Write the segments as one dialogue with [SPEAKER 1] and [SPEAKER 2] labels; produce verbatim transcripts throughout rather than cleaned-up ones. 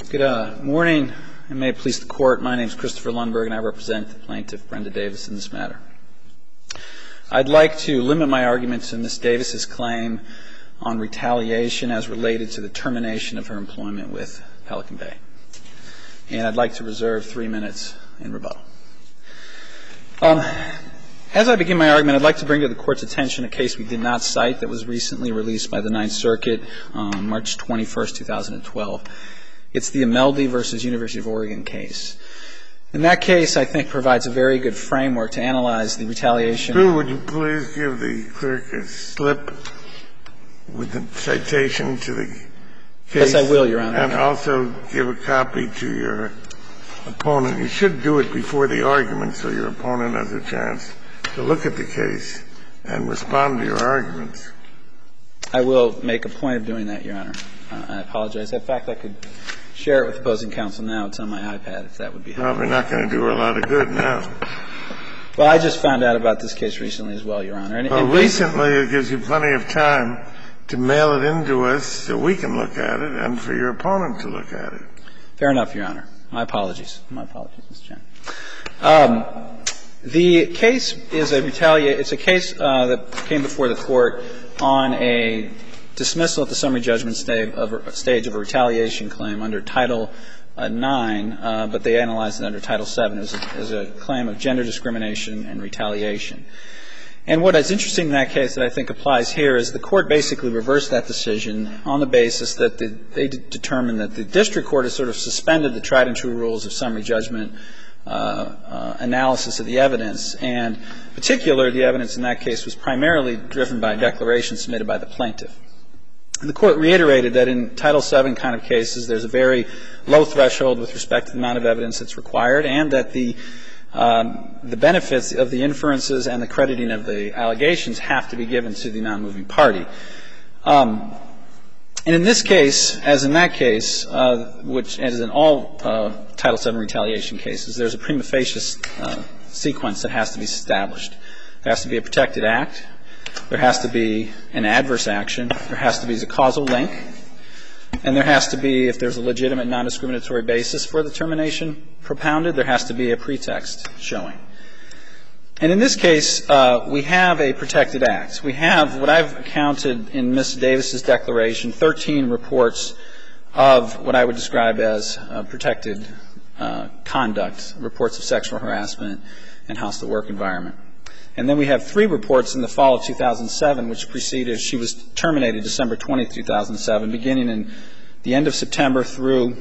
[SPEAKER 1] Good uh, morning, and may it please the Court. My name is Christopher Lundberg, and I represent the plaintiff, Brenda Davis, in this matter. I'd like to limit my argument to Miz Davis's claim on retaliation as related to the termination of her employment with Pelican Bay. And I'd like to reserve three minutes in rebuttal. Um, as I begin my argument, I'd like to bring to the Court's attention a case we did not cite that was recently released by the Ninth Circuit on March twenty-first, two thousand twelve. It's the Imeldi versus University of Oregon case. In that case, I think, provides a very good framework to analyze the retaliation.
[SPEAKER 2] Drew, would you please give the clerk a slip with the citation to the case?
[SPEAKER 1] Yes, I will, Your Honor.
[SPEAKER 2] And also give a copy to your opponent. You should do it before the argument so your opponent has a chance to look at the case and respond to your arguments.
[SPEAKER 1] I will make a point of doing that, Your Honor. Uh, I apologize. In fact, I could share it with opposing counsel now. It's on my iPad, if that would be helpful.
[SPEAKER 2] Probably not going to do her a lot of good now.
[SPEAKER 1] Well, I just found out about this case recently as well, Your Honor. And,
[SPEAKER 2] well,
[SPEAKER 1] and
[SPEAKER 2] recently it gives you plenty of time to mail it in to us so we can look at it and for your opponent to look at it.
[SPEAKER 1] Fair enough, Your Honor. My apologies. My apologies, Mister Chen. Um, the case is a retaliate. It's a case uh, that came before the Court on a dismissal at the summary judgment stage of a, stage of a retaliation claim under Title uh, nine, uh, but they analyzed it under Title seven as a, as a claim of gender discrimination and retaliation. And what is interesting in that case that I think applies here is the Court basically reversed that decision on the basis that the, they d- determined that the district court has sort of suspended the tried and true rules of summary judgment uh, uh, analysis of the evidence. And in particular, the evidence in that case was primarily driven by a declaration submitted by the plaintiff. And the Court reiterated that in Title seven kind of cases, there's a very low threshold with respect to the amount of evidence that's required, and that the um, the benefits of the inferences and the crediting of the allegations have to be given to the non-moving party. Um, and in this case, as in that case, uh, which as in all uh, Title seven retaliation cases, there's a prima facie uh, sequence that has to be established. There has to be a protected act. There has to be an adverse action. There has to be a causal link. And there has to be, if there's a legitimate non-discriminatory basis for the termination propounded, there has to be a pretext showing. And in this case, uh, we have a protected act. We have what I've counted in Miz Davis's declaration, thirteen reports of what I would describe as uh, protected uh, conduct, reports of sexual harassment and hostile work environment. And then we have three reports in the fall of two thousand seven, which preceded, she was terminated December twentieth, two thousand seven, beginning in the end of September through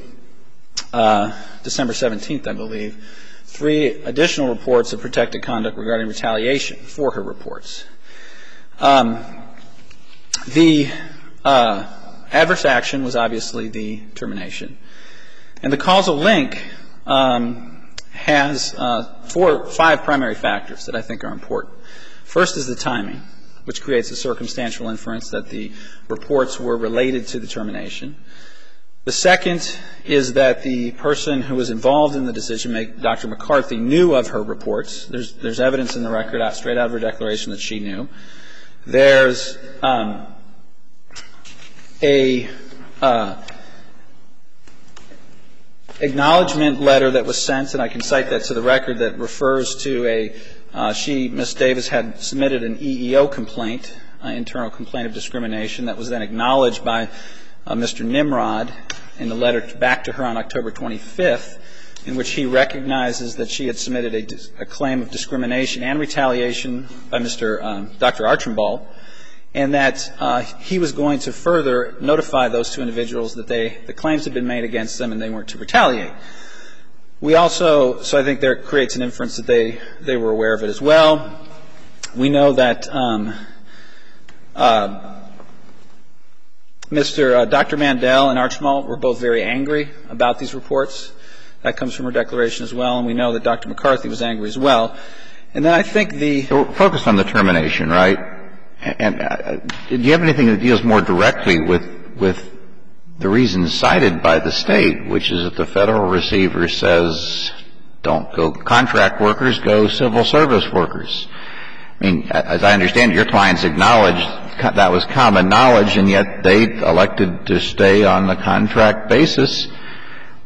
[SPEAKER 1] uh, December seventeenth, I believe. Three additional reports of protected conduct regarding retaliation for her reports. Um, the uh, adverse action was obviously the termination. And the causal link um, has uh, four, five primary factors that I think are important. First is the timing, which creates a circumstantial inference that the reports were related to the termination. The second is that the person who was involved in the decision, Doctor McCarthy, knew of her reports. There's, there's evidence in the record, out, straight out of her declaration, that she knew. There's um, a uh, acknowledgement letter that was sent, and I can cite that to the record, that refers to a, uh, she, Miz Davis, had submitted an E E O complaint, uh, internal complaint of discrimination, that was then acknowledged by uh, Mister Nimrod in the letter back to her on October twenty-fifth, in which he recognizes that she had submitted a, a claim of discrimination and retaliation by Mister Um, Doctor Archambault, and that uh, he was going to further notify those two individuals that they, the claims had been made against them and they weren't to retaliate. We also, so I think there creates an inference that they, they were aware of it as well. We know that um, uh, Mister Uh, Doctor Mandel and Archambault were both very angry about these reports. That comes from her declaration as well, and we know that Doctor McCarthy was angry as well. And then I think the...
[SPEAKER 3] So we're focused on the termination, right? And uh, do you have anything that deals more directly with with the reasons cited by the state, which is that the federal receiver says, don't go contract workers, go civil service workers? I mean, as I understand it, your clients acknowledged that was common knowledge, and yet they elected to stay on the contract basis.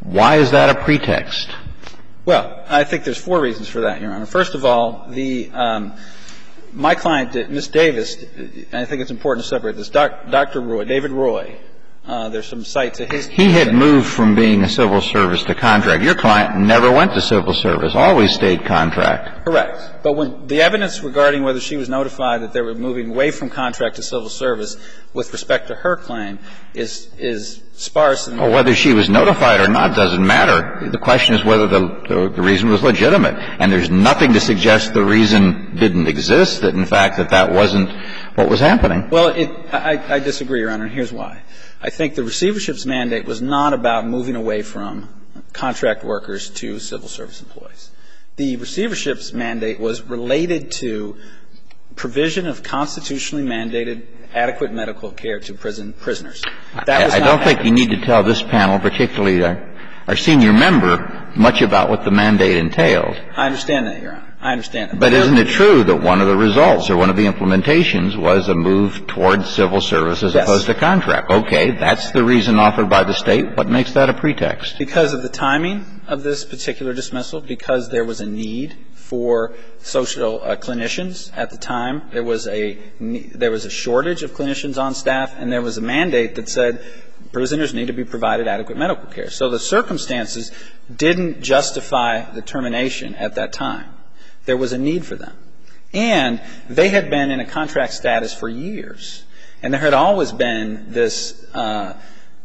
[SPEAKER 3] Why is that a pretext?
[SPEAKER 1] Well, I think there's four reasons for that, Your Honor. First of all, the um, my client, Miz Davis, and I think it's important to separate this, Doctor Roy, David Roy, uh, there's some cite to his.
[SPEAKER 3] He had moved from being a civil service to contract. Your client never went to civil service, always stayed contract.
[SPEAKER 1] Correct. But when the evidence regarding whether she was notified that they were moving away from contract to civil service with respect to her claim is is sparse.
[SPEAKER 3] Well, whether she was notified or not doesn't matter. The question is whether the, the, the reason was legitimate. And there's nothing to suggest the reason didn't exist, that, in fact, that that wasn't what was happening.
[SPEAKER 1] Well, it, I, I disagree, Your Honor, and here's why. I think the receivership's mandate was not about moving away from contract workers to civil service employees. The receivership's mandate was related to provision of constitutionally mandated adequate medical care to prison prisoners. That was
[SPEAKER 3] I, I
[SPEAKER 1] not
[SPEAKER 3] don't
[SPEAKER 1] happening.
[SPEAKER 3] think you need to tell this panel, particularly our, our senior member, much about what the mandate entailed.
[SPEAKER 1] I understand that, Your Honor. I understand that.
[SPEAKER 3] But, but isn't it true that one of the results or one of the implementations was a move towards civil service as
[SPEAKER 1] yes.
[SPEAKER 3] opposed to contract? Okay, that's the reason offered by the State. What makes that a pretext?
[SPEAKER 1] Because of the timing of this particular dismissal, because there was a need for social uh, clinicians at the time. There was a there was a shortage of clinicians on staff, and there was a mandate that said prisoners need to be provided adequate medical care. So the circumstances didn't justify the termination at that time. There was a need for them. And they had been in a contract status for years. And there had always been this uh,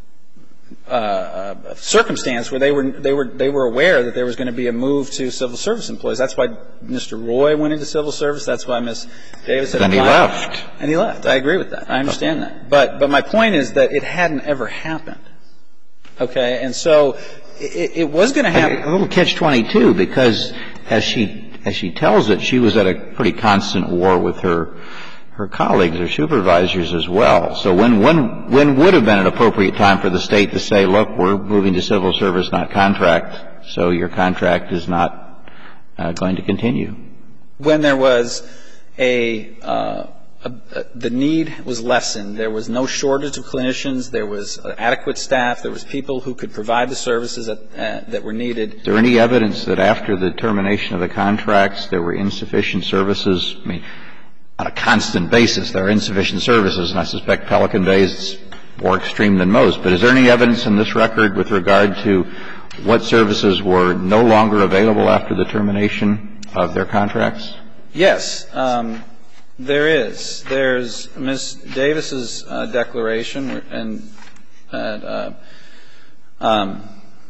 [SPEAKER 1] uh, circumstance where they were they were they were aware that there was going to be a move to civil service employees. That's why Mister Roy went into civil service. That's why Miz Davis had
[SPEAKER 3] applied. Then he left.
[SPEAKER 1] And he left. I agree with that. I understand that. But but my point is that it hadn't ever happened. Okay, and so it, it was going to happen.
[SPEAKER 3] A little catch twenty-two, because as she as she tells it, she was at a pretty constant war with her her colleagues, her supervisors as well. So when when when would have been an appropriate time for the State to say, look, we're moving to civil service, not contract, so your contract is not uh, going to continue?
[SPEAKER 1] When there was a, uh, a, a the need was lessened. There was no shortage of clinicians. There was adequate staff. There was people who could provide the services that uh, that were needed.
[SPEAKER 3] Is there any evidence that after the termination of the contracts there were insufficient services? I mean, on a constant basis, there are insufficient services, and I suspect Pelican Bay is more extreme than most. But is there any evidence in this record with regard to what services were no longer available after the termination of their contracts?
[SPEAKER 1] Yes, um, there is. There's Miz Davis's uh, declaration and uh, uh, um,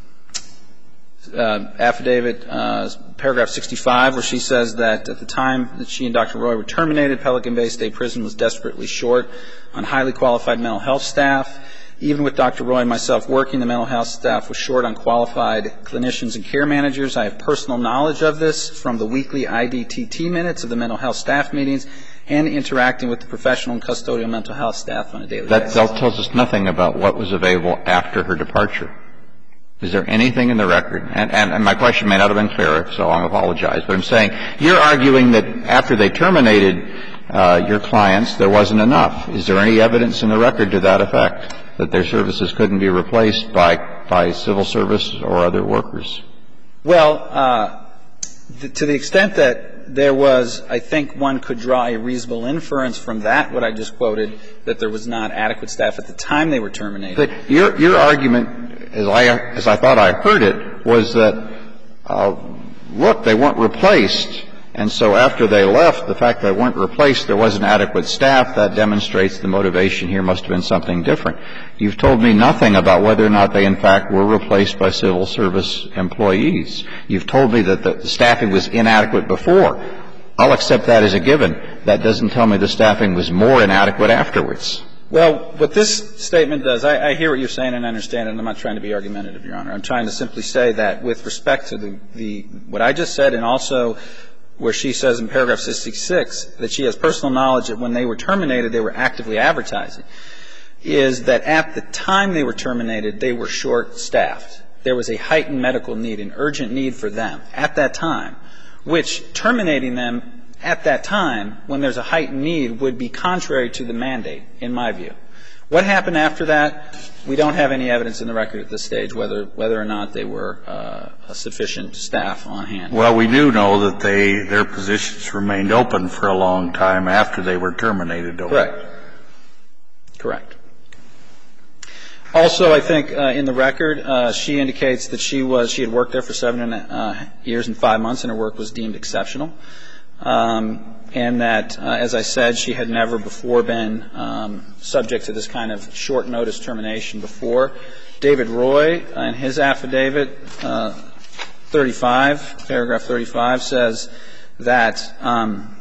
[SPEAKER 1] uh, affidavit, uh, paragraph sixty-five, where she says that at the time that she and Doctor Roy were terminated, Pelican Bay State Prison was desperately short on highly qualified mental health staff. Even with Doctor Roy and myself working, the mental health staff was short on qualified clinicians and care managers. I have personal knowledge of this from the weekly I D T T minutes of the mental health staff meetings and interacting with the professional and custodial mental health staff on a daily
[SPEAKER 3] that,
[SPEAKER 1] basis.
[SPEAKER 3] That tells us nothing about what was available after her departure. Is there anything in the record? And, and, and my question may not have been clear, so I apologize. But I'm saying you're arguing that after they terminated uh, your clients, there wasn't enough. Is there any evidence in the record to that effect, that their services couldn't be replaced by, by civil service or other workers?
[SPEAKER 1] Well, uh, th- to the extent that there was, I think one could draw a reasonable inference from that, what I just quoted, that there was not adequate staff at the time they were terminated.
[SPEAKER 3] But your, your argument, as I, as I thought I heard it, was that, uh, look, they weren't replaced. And so after they left, the fact that they weren't replaced, there wasn't adequate staff. That demonstrates the motivation here must have been something different. You've told me nothing about whether or not they, in fact, were replaced by civil service employees. You've told me that the staffing was inadequate before. I'll accept that as a given. That doesn't tell me the staffing was more inadequate afterwards.
[SPEAKER 1] Well, what this statement does, I, I hear what you're saying and I understand it, and I'm not trying to be argumentative, Your Honor. I'm trying to simply say that with respect to the, the what I just said, and also where she says in paragraph sixty-six that she has personal knowledge that when they were terminated, they were actively advertising, is that at the time they were terminated, they were short-staffed. There was a heightened medical need, an urgent need for them at that time, which terminating them at that time, when there's a heightened need, would be contrary to the mandate, in my view. What happened after that? We don't have any evidence in the record at this stage whether whether or not they were uh, a sufficient staff on hand.
[SPEAKER 4] Well, we do know that they their positions remained open for a long time after they were terminated.
[SPEAKER 1] Correct. Correct. Also, I think uh, in the record, uh, she indicates that she was she had worked there for seven and, uh, years and five months, and her work was deemed exceptional. Um, and that, uh, as I said, she had never before been um, subject to this kind of short notice termination before. David Roy, in his affidavit, uh, thirty-five, paragraph thirty-five, says that, um,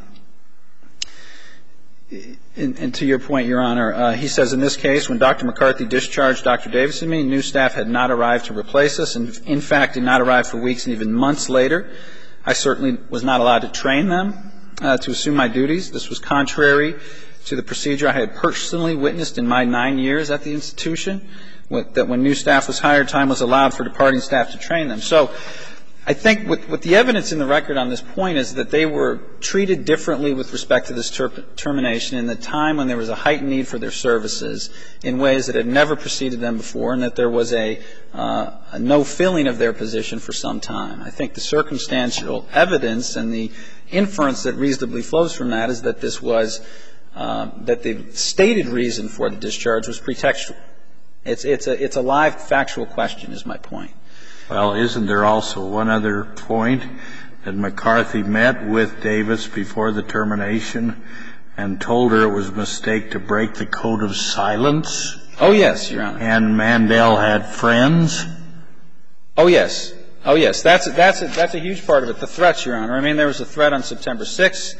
[SPEAKER 1] and, and to your point, Your Honor, uh, he says in this case, when Doctor McCarthy discharged Doctor Davis and me, new staff had not arrived to replace us, and in fact did not arrive for weeks and even months later. I certainly was not allowed to train them uh, to assume my duties. This was contrary to the procedure I had personally witnessed in my nine years at the institution, that when new staff was hired, time was allowed for departing staff to train them. So I think what, what the evidence in the record on this point is that they were treated differently with respect to this ter- termination in the time when there was a heightened need for their services in ways that had never preceded them before, and that there was a, uh, a no filling of their position for some time. I think the circumstantial evidence and the inference that reasonably flows from that is that this was, uh, that the stated reason for the discharge was pretextual. It's, it's, a, it's a live factual question is my point.
[SPEAKER 4] Well, isn't there also one other point that McCarthy met with Davis before the termination and told her it was a mistake to break the code of silence?
[SPEAKER 1] Oh, yes, Your Honor.
[SPEAKER 4] And Mandel had friends?
[SPEAKER 1] Oh, yes. Oh, yes. That's a, that's a, that's a huge part of it, the threats, Your Honor. I mean, there was a threat on September sixth,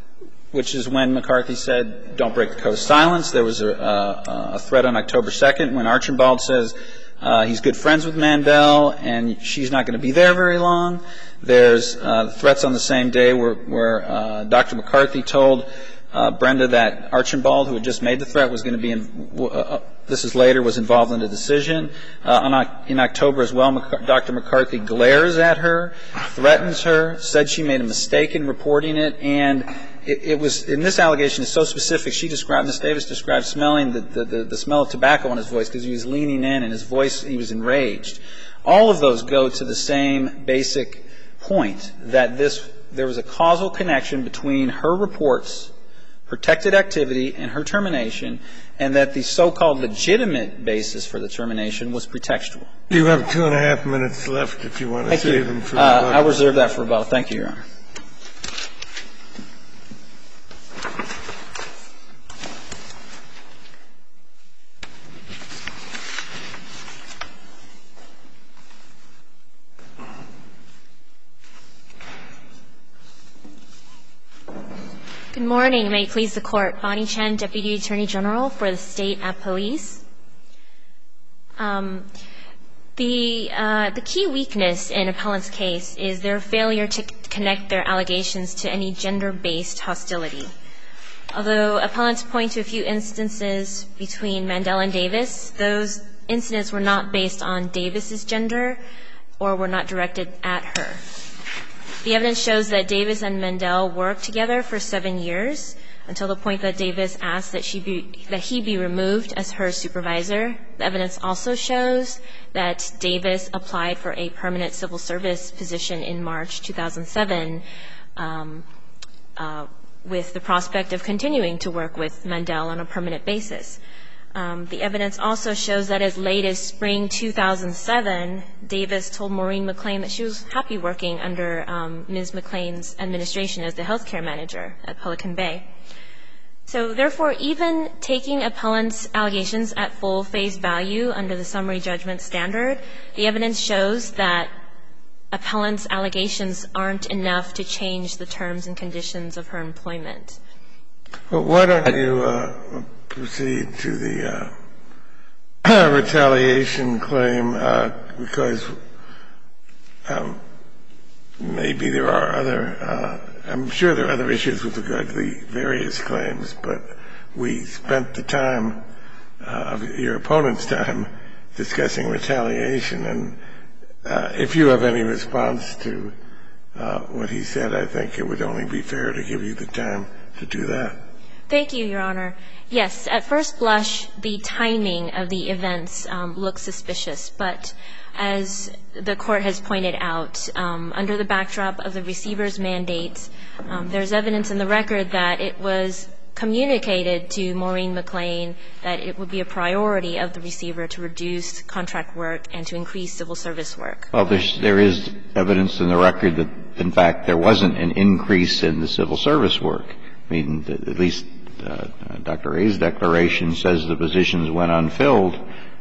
[SPEAKER 1] which is when McCarthy said, don't break the code of silence. There was a, a, a threat on October second when Archambault says, Uh, he's good friends with Mandel, and she's not going to be there very long. There's uh, threats on the same day where, where uh, Doctor McCarthy told uh, Brenda that Archambault, who had just made the threat, was going to be in, uh, this is later, was involved in the decision. Uh, on, in October as well, McC- Doctor McCarthy glares at her, threatens her, said she made a mistake in reporting it, and It, it was, in this allegation, is so specific. She described, Miz Davis described smelling the, the, the, the smell of tobacco in his voice because he was leaning in and his voice, he was enraged. All of those go to the same basic point, that this, there was a causal connection between her reports, protected activity, and her termination, and that the so-called legitimate basis for the termination was pretextual.
[SPEAKER 2] You have two and a half minutes left if you want to
[SPEAKER 1] Thank
[SPEAKER 2] save
[SPEAKER 1] you.
[SPEAKER 2] them for
[SPEAKER 1] uh,
[SPEAKER 2] rebuttal.
[SPEAKER 1] I'll reserve that for rebuttal. Thank you, Your Honor.
[SPEAKER 5] Good morning. May it please the Court. Bonnie Chen, Deputy Attorney General for the State at Police. Um, the, uh, the key weakness in appellant's case is their failure to connect their allegations to any gender-based hostility. Although appellants point to a few instances between Mandel and Davis, those incidents were not based on Davis's gender or were not directed at her. The evidence shows that Davis and Mandel worked together for seven years until the point that Davis asked that, she be, that he be removed as her supervisor. The evidence also shows that Davis applied for a permanent civil service position in March two thousand seven um, uh, with the prospect of continuing to work with Mandel on a permanent basis. Um, the evidence also shows that as late as spring two thousand seven, Davis told Maureen McLean that she was happy working under um, Miz McLean's administration as the health care manager at Pelican Bay. So therefore, even taking appellant's allegations at full face value under the summary judgment standard, the evidence shows that appellant's allegations aren't enough to change the terms and conditions of her employment.
[SPEAKER 2] Well, why don't you uh, proceed to the uh, retaliation claim, uh, because um, maybe there are other uh, – I'm sure there are other issues with regard to the various claims, but we spent the time, uh, of your opponent's time, discussing retaliation. And uh, if you have any response to uh, what he said, I think it would only be fair to give you the time to do that.
[SPEAKER 5] Thank you, Your Honor. Yes, at first blush, the timing of the events um, looks suspicious, but as the Court has pointed out, um, under the backdrop of the receiver's mandate, um, there's evidence in the record that it was communicated to Maureen McLean that it would be a priority of the receiver to reduce contract work and to increase civil service work.
[SPEAKER 3] Well, there's, there is evidence in the record that, in fact, there wasn't an increase in the civil service work. I mean, at least uh, Doctor A's declaration says the positions went unfilled.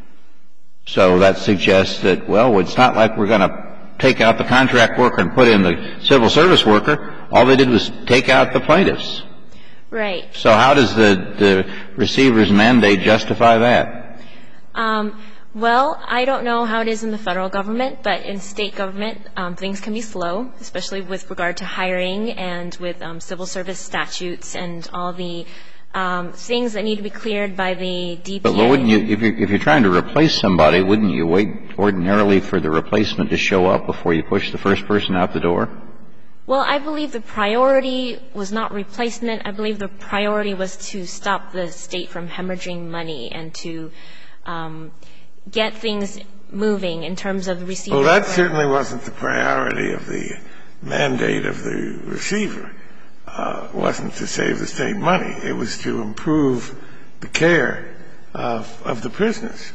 [SPEAKER 3] So that suggests that, well, it's not like we're going to take out the contract worker and put in the civil service worker. All they did was take out the plaintiffs.
[SPEAKER 5] Right.
[SPEAKER 3] So how does the, the receiver's mandate justify that?
[SPEAKER 5] Um, well, I don't know how it is in the federal government, but in state government, um, things can be slow, especially with regard to hiring and with um, civil service statutes and all the um, things that need to be cleared by the D P A.
[SPEAKER 3] But wouldn't you, if you're, if you're trying to replace somebody, wouldn't you wait ordinarily for the replacement to show up before you push the first person out the door?
[SPEAKER 5] Well, I believe the priority was not replacement. I believe the priority was to stop the state from hemorrhaging money and to um, get things moving in terms of the receiver.
[SPEAKER 2] Well, that certainly wasn't the priority of the mandate of the receiver. Uh, it wasn't to save the state money. It was to improve the care of, of the prisoners.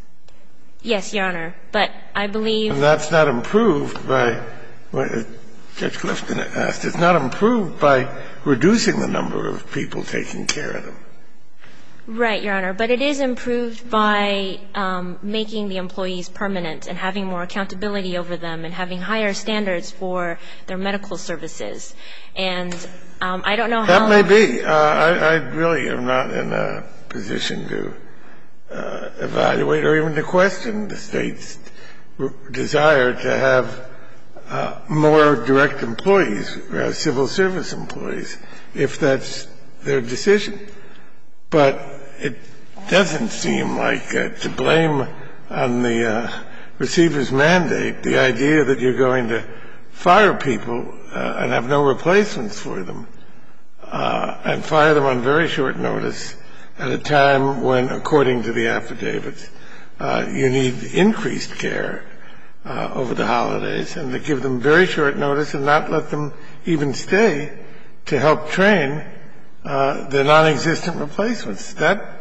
[SPEAKER 5] Yes, Your Honor. But I believe —
[SPEAKER 2] And that's not improved by what Judge Clifton asked. It's not improved by reducing the number of people taking care of them.
[SPEAKER 5] Right, Your Honor. But it is improved by um, making the employees permanent and having more accountability over them and having higher standards for their medical services. And um, I don't know how —
[SPEAKER 2] That may be. Uh, I, I really am not in a position to uh, evaluate or even to question the State's desire to have uh, more direct employees, uh, civil service employees, if that's their decision. But it doesn't seem like uh, to blame on the uh, receiver's mandate the idea that you're going to fire people uh, and have no replacements for them uh, and fire them on very short notice at a time when, according to the affidavits, uh, you need increased care uh, over the holidays, and to give them very short notice and not let them even stay to help train uh, the non-existent replacements. That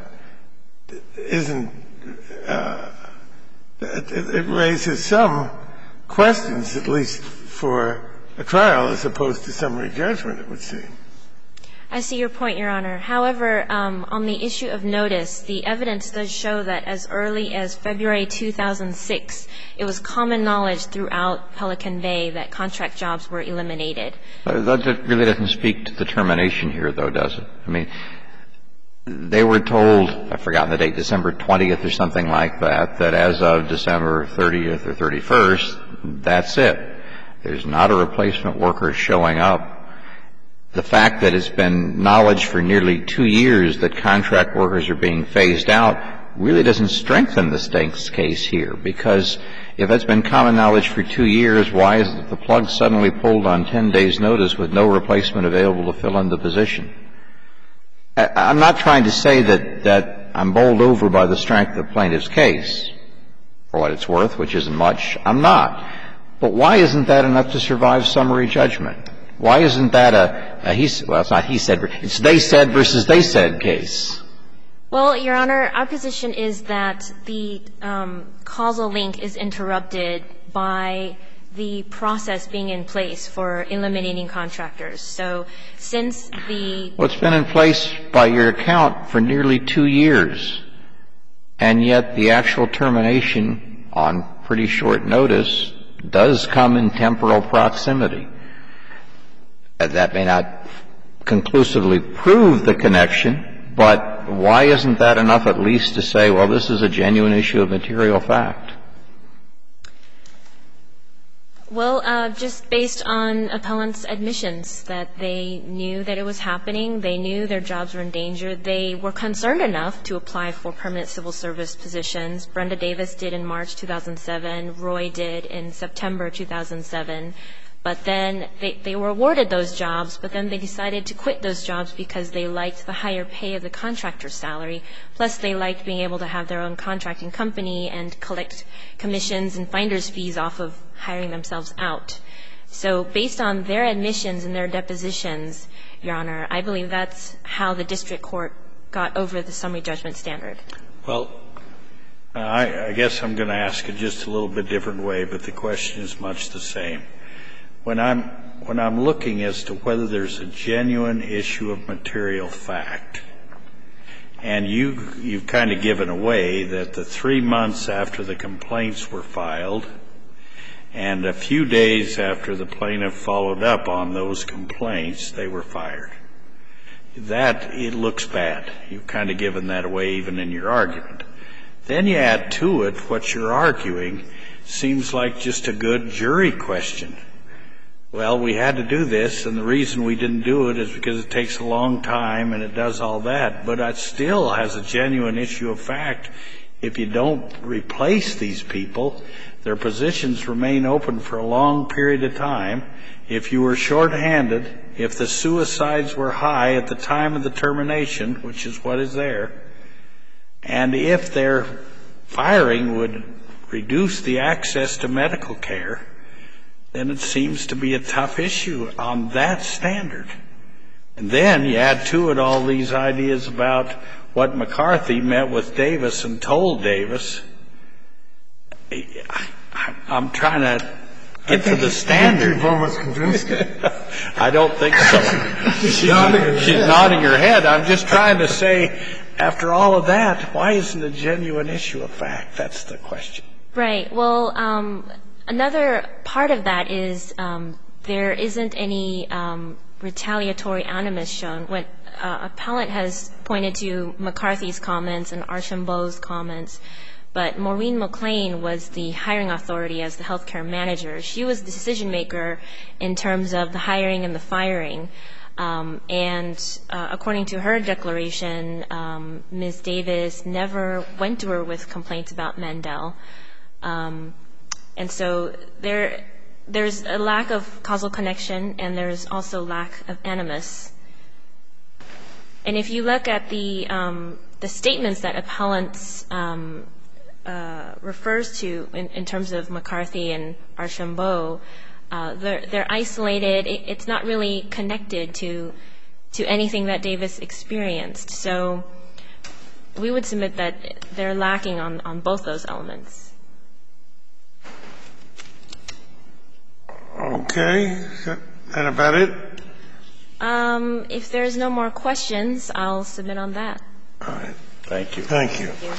[SPEAKER 2] isn't uh, – it, it raises some questions, at least for a trial, as opposed to summary judgment, it would seem.
[SPEAKER 5] I see your point, Your Honor. However, um, on the issue of notice, the evidence does show that as early as February two thousand six, it was common knowledge throughout Pelican Bay that contract jobs were eliminated.
[SPEAKER 3] But that really doesn't speak to the termination here, though, does it? I mean, they were told, I've forgotten the date, December twentieth or something like that, that as of December thirtieth or thirty-first, that's it. There's not a replacement worker showing up. The fact that it's been knowledge for nearly two years that contract workers are being phased out really doesn't strengthen the State's case here, because if it's been common knowledge for two years, why is the plug suddenly pulled on ten days' notice with no replacement available to fill in the position? I'm not trying to say that, that I'm bowled over by the strength of the plaintiff's case, for what it's worth, which isn't much. I'm not. But why isn't that enough to survive summary judgment? Why isn't that a, a he, well, it's not he said, it's they said versus they said case?
[SPEAKER 5] Well, Your Honor, our position is that the um, causal link is interrupted by the process being in place for eliminating contractors. So since the —
[SPEAKER 3] Well, it's been in place by your account for nearly two years, and yet the actual termination on pretty short notice does come in temporal proximity. That may not conclusively prove the connection, but why isn't that enough at least to say, well, this is a genuine issue of material fact?
[SPEAKER 5] Well, uh, just based on appellants' admissions that they knew that it was happening, they knew their jobs were in danger, they were concerned enough to apply for permanent civil service positions. Brenda Davis did in March two thousand seven. Roy did in September two thousand seven. But then they, they were awarded those jobs, but then they decided to quit those jobs because they liked the higher pay of the contractor's salary. Plus, they liked being able to have their own contracting company and collect commissions and finder's fees off of hiring themselves out. So based on their admissions and their depositions, Your Honor, I believe that's how the district court got over the summary judgment standard.
[SPEAKER 4] Well, I, I guess I'm going to ask it just a little bit different way, but the question is much the same. When I'm, when I'm looking as to whether there's a genuine issue of material fact, and you, you've kind of given away that the three months after the complaints were filed and a few days after the plaintiff followed up on those complaints, they were fired. That, it looks bad. You've kind of given that away even in your argument. Then you add to it what you're arguing seems like just a good jury question. Well, we had to do this, and the reason we didn't do it is because it takes a long time and it does all that. But it still has a genuine issue of fact. If you don't replace these people, their positions remain open for a long period of time. If you were shorthanded, if the suicides were high at the time of the termination, which is what is there, and if their firing would reduce the access to medical care, then it seems to be a tough issue on that standard. And then you add to it all these ideas about what McCarthy met with Davis and told Davis. I'm trying to get to the standard.
[SPEAKER 2] You've almost convinced me.
[SPEAKER 4] I don't think so. She's nodding, she's nodding her head. I'm just trying to say, after all of that, why isn't it a genuine issue of fact? That's the question.
[SPEAKER 5] Right. Well, um, another part of that is um, there isn't any um, retaliatory animus shown. When uh, appellant has pointed to McCarthy's comments and Archambault's comments, but Maureen McLean was the hiring authority as the healthcare manager. She was the decision maker in terms of the hiring and the firing. Um, and uh, according to her declaration, um, Miz Davis never went to her with complaints about Mandel. Um, and so there, there's a lack of causal connection, and there's also lack of animus. And if you look at the um, the statements that appellants um, uh, refers to in, in terms of McCarthy and Archambault, uh, they're they're isolated. It, it's not really connected to to anything that Davis experienced. So we would submit that they're lacking on, on both those elements.
[SPEAKER 2] Okay. Is that, that about it?
[SPEAKER 5] Um, if there's no more questions, I'll submit on that.
[SPEAKER 2] All right.
[SPEAKER 4] Thank you.
[SPEAKER 2] Thank you.
[SPEAKER 5] Thank you.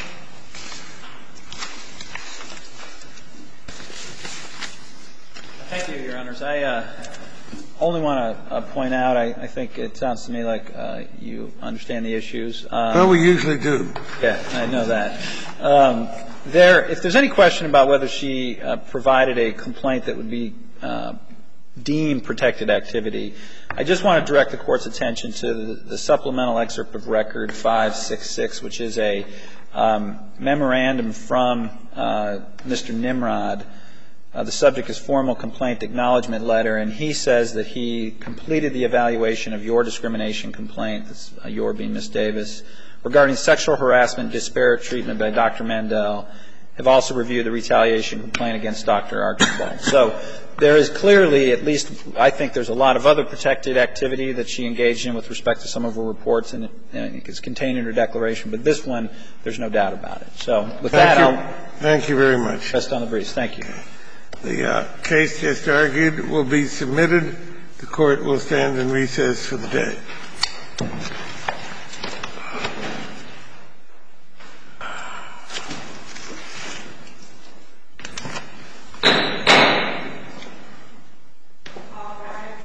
[SPEAKER 1] Thank you, Your Honors. I uh, only want to uh, point out, I, I think it sounds to me like uh, you understand the issues. Um,
[SPEAKER 2] well, we usually do.
[SPEAKER 1] Yeah, I know that. Um, there, if there's any question about whether she uh, provided a complaint that would be uh, deemed protected activity, I just want to direct the Court's attention to the, the supplemental excerpt of Record five sixty-six, which is a um, memorandum from uh, Mister Nimrod. Uh, the subject is formal complaint acknowledgement letter, and he says that he completed the evaluation of your discrimination complaint, that's, uh, your being Miz Davis, regarding sexual harassment, disparate treatment by Doctor Mandel, have also reviewed the retaliation complaint against Doctor Archambault. So there is clearly, at least I think there's a lot of other protected activity that she engaged in with respect to some of her reports, and, it, and it's contained in her declaration. But this one, there's no doubt about it. So with
[SPEAKER 2] Thank
[SPEAKER 1] that,
[SPEAKER 2] you.
[SPEAKER 1] I'll
[SPEAKER 2] Thank you very much.
[SPEAKER 1] rest on the briefs. Thank you.
[SPEAKER 2] The uh, case just argued will be submitted. The Court will stand in recess for the day.